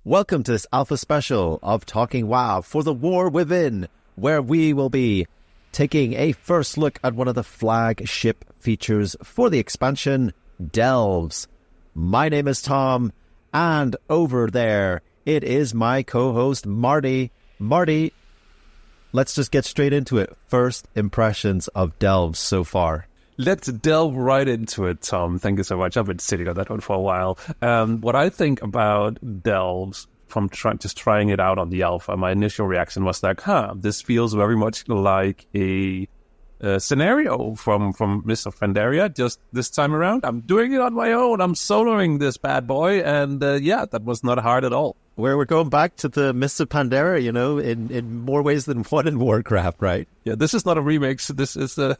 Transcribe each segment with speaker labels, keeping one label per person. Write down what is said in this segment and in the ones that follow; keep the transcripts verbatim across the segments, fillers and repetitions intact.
Speaker 1: Welcome to this Alpha Special of Talking WoW for the War Within, where we will be taking a first look at one of the flagship features for the expansion, Delves. My name is Tom, and over there, it is my co-host, Marty. Marty, let's just get straight into it. First impressions of Delves so far.
Speaker 2: Let's delve right into it, Tom. Thank you so much. I've been sitting on that one for a while. Um, what I think about Delves from try- just trying it out on the alpha, my initial reaction was like, huh, this feels very much like a, a scenario from, from Mists of Pandaria. Just this time around, I'm doing it on my own. I'm soloing this bad boy. And uh, yeah, that was not hard at all.
Speaker 1: Where we're going back to the Mists of Pandaria, you know, in, in more ways than one in Warcraft, right?
Speaker 2: Yeah, this is not a remix. This is a...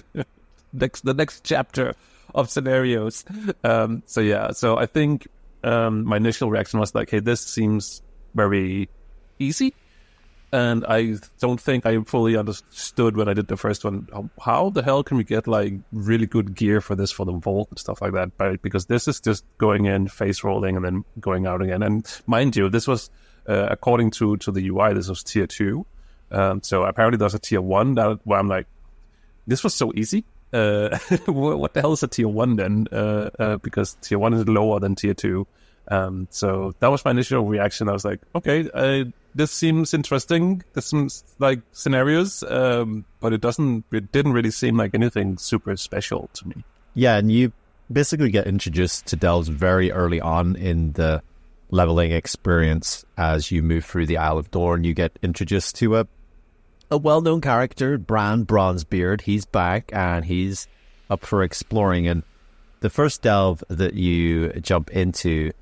Speaker 2: next the next chapter of scenarios. Um, so yeah, so I think um, my initial reaction was like, hey, this seems very easy. And I don't think I fully understood when I did the first one, how, how the hell can we get like really good gear for this, for the vault and stuff like that? But because this is just going in, face rolling, and then going out again. And mind you, this was, uh, according to, to the U I, this was tier two. Um, so apparently there's a tier one that where I'm like, this was so easy. Uh, what the hell is a tier one then? Uh, uh, because tier one is lower than tier two. Um, so that was my initial reaction. I was like, okay, uh, this seems interesting. This seems like scenarios, um, but it doesn't, it didn't really seem like anything super special to me.
Speaker 1: Yeah, and you basically get introduced to Delves very early on in the leveling experience. As you move through the Isle of Dorn, you get introduced to a A well-known character, Bran Bronzebeard. He's back and he's up for exploring. And the first delve that you jump into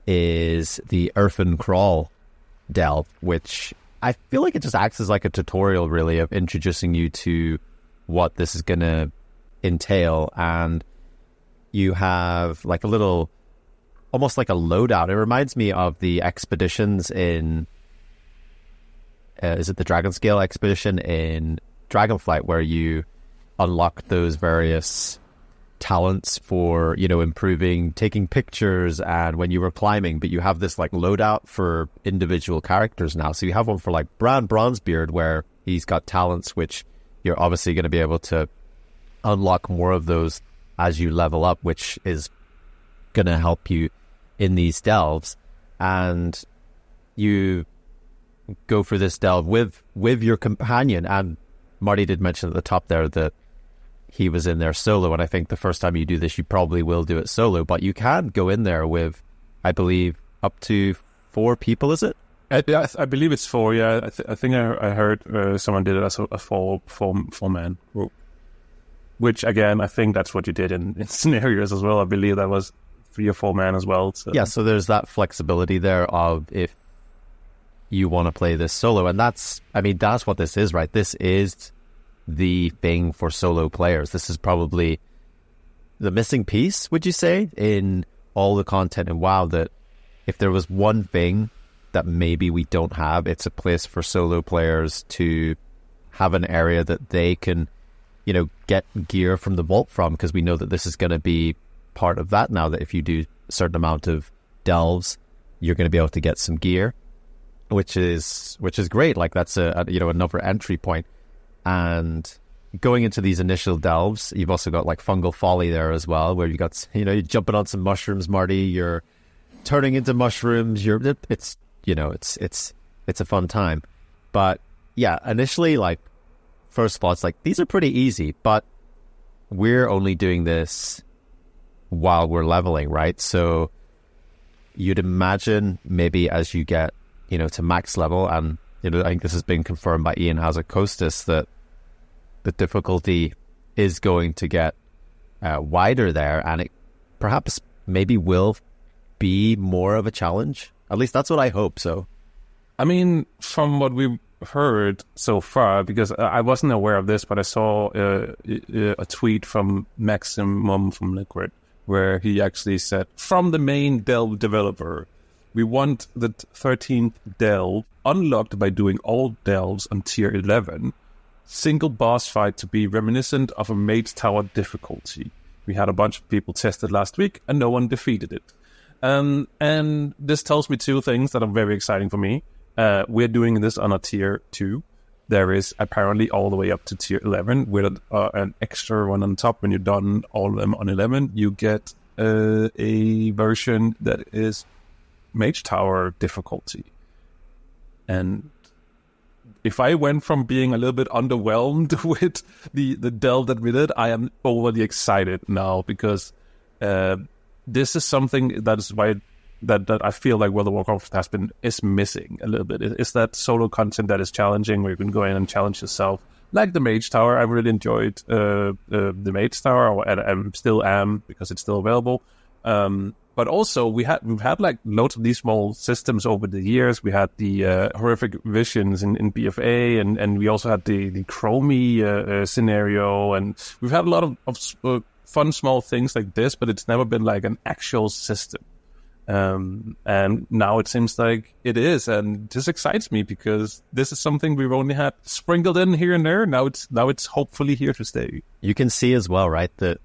Speaker 1: is the Earthen Crawl delve, which I feel like it just acts as like a tutorial, really, of introducing you to what this is going to entail. And you have like a little, almost like a loadout. It reminds me of the expeditions in... Uh, is it the Dragonscale expedition in Dragonflight, where you unlock those various talents for, you know, improving, taking pictures, and when you were climbing, but you have this like loadout for individual characters now. So you have one for like Bran Bronzebeard, where he's got talents which you're obviously going to be able to unlock more of those as you level up, which is going to help you in these delves. And you go for this delve with with your companion. And Marty did mention at the top there that he was in there solo, and I think the first time you do this you probably will do it solo, but you can go in there with, I believe, up to four people. Is it?
Speaker 2: I, I believe it's four. Yeah, I, th- I think I, I heard uh, someone did it as a, a four four four man group, which again I think that's what you did in, in scenarios as well. I believe that was three or four man as well. So.
Speaker 1: Yeah, so there's that flexibility there of if you want to play this solo. And that's, I mean, that's what this is, right? This is the thing for solo players. This is probably the missing piece, would you say, in all the content in WoW, that if there was one thing that maybe we don't have, it's a place for solo players to have an area that they can, you know, get gear from the vault from, because we know that this is going to be part of that now, that if you do a certain amount of delves, you're going to be able to get some gear. Which is which is great. Like that's a, a you know another entry point. And going into these initial delves, you've also got like Fungal Folly there as well, where you got, you know, you're jumping on some mushrooms, Marty. You're turning into mushrooms. You're it's you know it's it's it's a fun time. But yeah, initially, like first thoughts, like these are pretty easy, but we're only doing this while we're leveling, right? So you'd imagine maybe as you get, you know, to max level, and, you know, I think this has been confirmed by Ian Hazard-Costas, that the difficulty is going to get uh, wider there, and it perhaps maybe will be more of a challenge. At least that's what I hope, so.
Speaker 2: I mean, from what we've heard so far, because I wasn't aware of this, but I saw uh, a tweet from Maximum from Liquid, where he actually said, from the main Delve developer, we want the thirteenth delve unlocked by doing all delves on tier eleven. Single boss fight to be reminiscent of a Mage Tower difficulty. We had a bunch of people tested last week and no one defeated it. Um, and this tells me two things that are very exciting for me. Uh, we're doing this on a tier two. There is apparently all the way up to tier eleven with uh, an extra one on top. When you're done all of them on eleven, you get uh, a version that is Mage Tower difficulty. And if I went from being a little bit underwhelmed with the, the delve that we did, I am overly excited now because uh, this is something that is why that, that I feel like World of Warcraft has been is missing a little bit. It's that solo content that is challenging, where you can go in and challenge yourself. Like the Mage Tower, I really enjoyed uh, uh, the Mage Tower, and I still am because it's still available. Um, but also, we had we've had like loads of these small systems over the years. We had the uh, horrific visions in, in B F A, and, and we also had the the Chromie uh, uh, scenario, and we've had a lot of, of uh, fun small things like this. But it's never been like an actual system. Um, and now it seems like it is, and this excites me because this is something we've only had sprinkled in here and there. Now it's now it's hopefully here to stay.
Speaker 1: You can see as well, right, that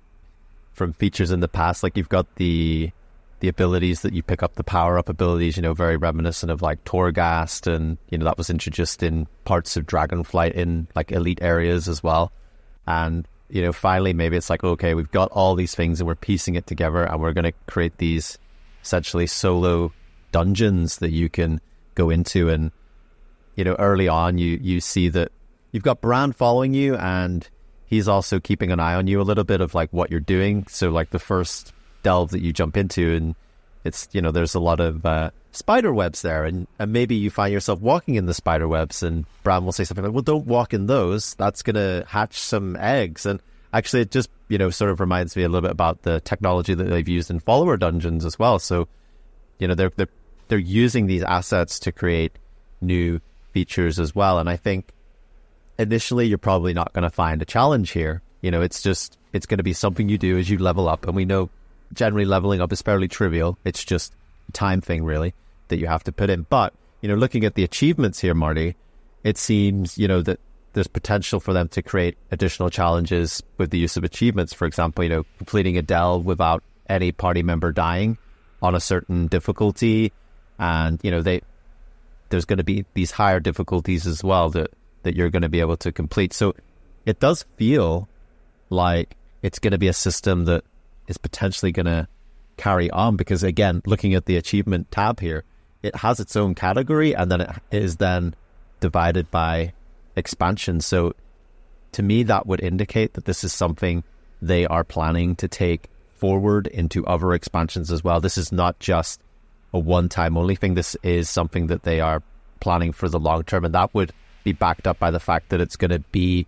Speaker 1: from features in the past, like you've got the the abilities that you pick up, the power up abilities, you know, very reminiscent of like Torghast, and you know that was introduced in parts of Dragonflight in like elite areas as well. And you know, finally, maybe it's like, okay, we've got all these things and we're piecing it together, and we're going to create these essentially solo dungeons that you can go into. And you know, early on you you see that you've got Bran following you, and he's also keeping an eye on you a little bit of like what you're doing. So like the first delve that you jump into, and it's, you know, there's a lot of uh, spider webs there, and, and maybe you find yourself walking in the spider webs, and Bran will say something like, well, don't walk in those, that's gonna hatch some eggs. And actually it just, you know, sort of reminds me a little bit about the technology that they've used in follower dungeons as well. So, you know, they're they're, they're using these assets to create new features as well. And I think initially you're probably not going to find a challenge here. You know, it's just, it's going to be something you do as you level up. And we know generally leveling up is fairly trivial. It's just a time thing really that you have to put in. But, you know, looking at the achievements here, Marty, it seems, you know, that there's potential for them to create additional challenges with the use of achievements. For example, you know, completing a delve without any party member dying on a certain difficulty. And, you know, they, there's going to be these higher difficulties as well that, that you're going to be able to complete. So it does feel like it's going to be a system that is potentially going to carry on, because again, looking at the achievement tab here, it has its own category, and then it is then divided by expansion. So to me, that would indicate that this is something they are planning to take forward into other expansions as well. This is not just a one-time only thing. This is something that they are planning for the long term, and that would be backed up by the fact that it's going to be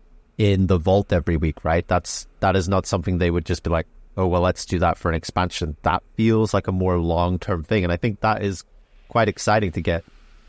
Speaker 1: in the vault every week, right? That's that is not something they would just be like, oh, well, let's do that for an expansion. That feels like a more long-term thing, and I think that is quite exciting to get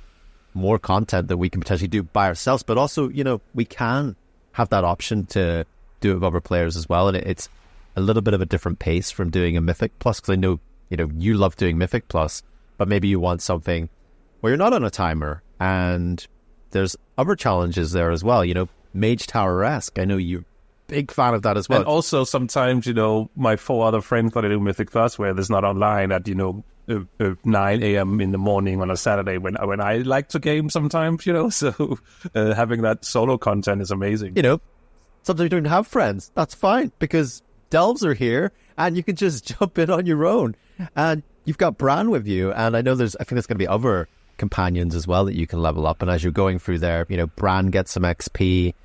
Speaker 1: more content that we can potentially do by ourselves, but also, you know, we can have that option to do it with other players as well, and it's a little bit of a different pace from doing a Mythic Plus, because I know, you know, you love doing Mythic Plus, but maybe you want something where you're not on a timer, and there's other challenges there as well, you know, Mage Tower-esque. I know you're a big fan of that as well.
Speaker 2: And also sometimes, you know, my four other friends that I do Mythic Plus where there's not online at, you know, uh, uh, nine a.m. in the morning on a Saturday when when I like to game sometimes, you know, so uh, having that solo content is amazing.
Speaker 1: You know, sometimes you don't have friends. That's fine, because delves are here and you can just jump in on your own. And you've got Bran with you, and I know there's, I think there's going to be other companions as well that you can level up, and as you're going through there, you know, Bran gets some X P,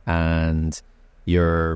Speaker 1: and you're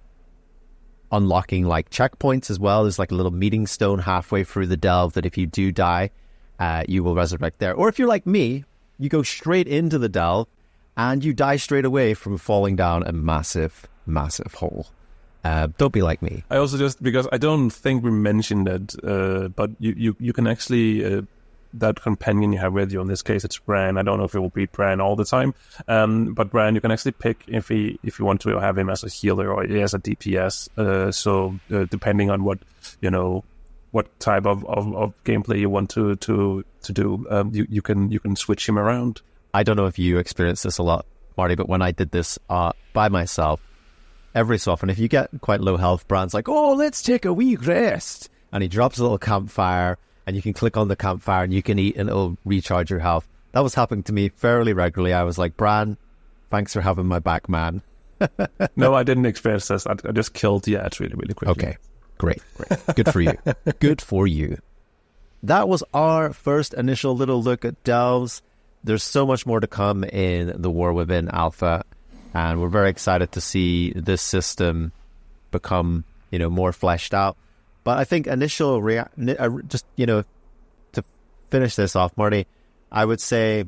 Speaker 1: unlocking like checkpoints as well. There's like a little meeting stone halfway through the delve that if you do die, uh, you will resurrect there. Or if you're like me, you go straight into the delve and you die straight away from falling down a massive, massive hole. Uh, don't be like me.
Speaker 2: I also just, because I don't think we mentioned it, uh, but you, you, you can actually, uh, that companion you have with you, in this case it's Bran. I don't know if it will be Bran all the time, um, but Bran, you can actually pick if he if you want to have him as a healer or as a D P S. Uh, so uh, depending on what, you know, what type of, of, of gameplay you want to to to do, um, you you can you can switch him around.
Speaker 1: I don't know if you experience this a lot, Marty, but when I did this uh, by myself, every so often, if you get quite low health, Bran's like, "Oh, let's take a wee rest." and he drops a little campfire, and you can click on the campfire and you can eat and it'll recharge your health. That was happening to me fairly regularly. I was like, Bran, thanks for having my back, man.
Speaker 2: No, I didn't experience this. I, I just killed the ads really, really quickly.
Speaker 1: Okay, great. great. Good for you. Good for you. That was our first initial little look at Delves. There's so much more to come in the War Within Alpha, and we're very excited to see this system become, you know, more fleshed out. But I think initial rea- just, you know, to finish this off, Marty, I would say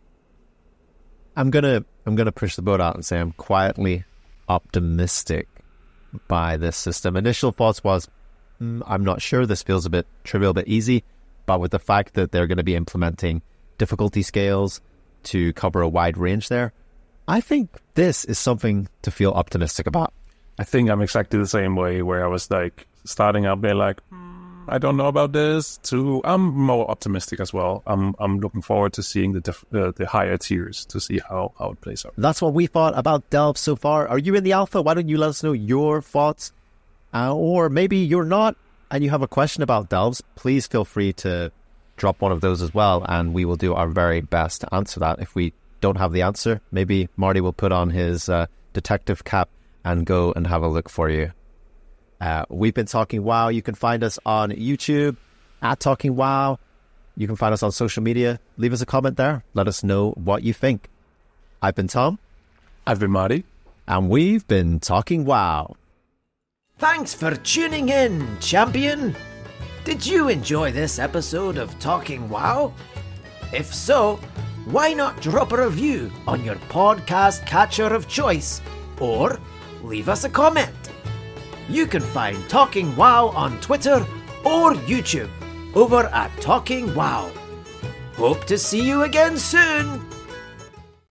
Speaker 1: I'm gonna I'm gonna push the boat out and say I'm quietly optimistic by this system. Initial thoughts was mm, I'm not sure. This feels a bit trivial, a bit easy, but with the fact that they're going to be implementing difficulty scales to cover a wide range there, I think this is something to feel optimistic about.
Speaker 2: I think I'm exactly the same way, where I was like starting out there like, mm, I don't know about this, to I'm more optimistic as well. I'm I'm looking forward to seeing the diff- uh, the higher tiers to see how, how it plays out.
Speaker 1: That's what we thought about Delve so far. Are you in the alpha? Why don't you let us know your thoughts? Uh, or maybe you're not and you have a question about Delves. Please feel free to drop one of those as well, and we will do our very best to answer that. If we don't have the answer, maybe Marty will put on his uh, detective cap and go and have a look for you. Uh, we've been Talking WoW. You can find us on YouTube at Talking WoW. You can find us on social media. Leave us a comment there. Let us know what you think. I've been Tom.
Speaker 2: I've been Marty.
Speaker 1: And we've been Talking WoW.
Speaker 3: Thanks for tuning in, champion. Did you enjoy this episode of Talking WoW? If so, why not drop a review on your podcast catcher of choice, or leave us a comment. You can find Talking WoW on Twitter or YouTube over at Talking WoW. Hope to see you again soon.